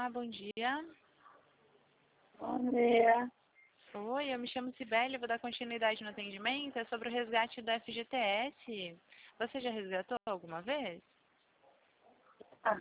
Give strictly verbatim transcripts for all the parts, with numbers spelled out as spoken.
Olá, bom dia. Bom dia. Oi, eu me chamo Cibele, vou dar continuidade no atendimento. É sobre o resgate do F G T S. Você já resgatou alguma vez? Ah,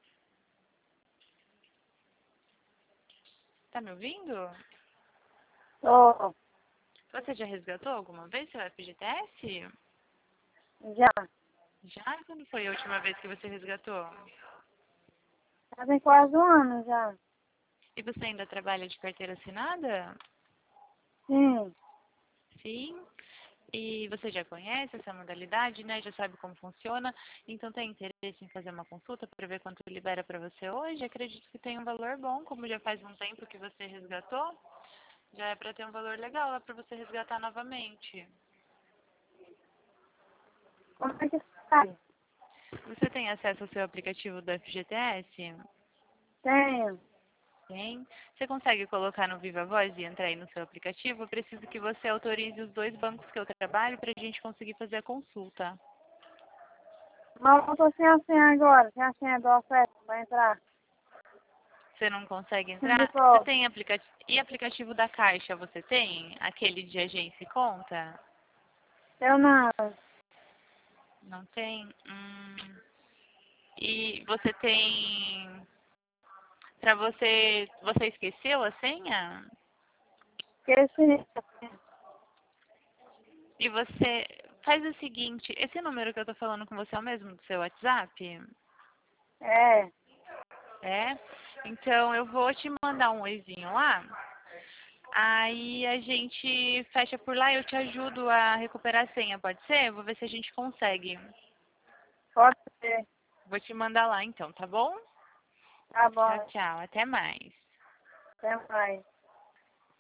Tá me ouvindo? tô. Você já resgatou alguma vez seu F G T S? Já. Já? Quando foi a última vez que você resgatou? Já tem quase um ano já. E você ainda trabalha de carteira assinada? Sim. Sim. E você já conhece essa modalidade, né? Já sabe como funciona. Então tem interesse em fazer uma consulta para ver quanto libera para você hoje? Acredito que tem um valor bom, como já faz um tempo que você resgatou. Já é para ter um valor legal lá para você resgatar novamente. Como é que sai? Você tem acesso ao seu aplicativo do F G T S? Tenho. Tem. Você consegue colocar no Viva Voz e entrar aí no seu aplicativo? Eu preciso que você autorize os dois bancos que eu trabalho para a gente conseguir fazer a consulta. Mas eu tô sem a senha agora. Sem a senha do oferta pra entrar. Você não consegue entrar? Você Ficou. tem aplicativo. E aplicativo da Caixa você tem? Aquele de agência e conta? Eu não. Não tem? Hum. E você tem. Pra você. Você esqueceu a senha? Esqueci. E você. Faz o seguinte: esse número que eu tô falando com você é o mesmo do seu WhatsApp? É. É? Então eu vou te mandar um oizinho lá. Aí a gente fecha por lá e eu te ajudo a recuperar a senha, pode ser? Vou ver se a gente consegue. Pode ser. Vou te mandar lá então, tá bom? Tá Tchau, bom. tchau. Até mais. Até mais.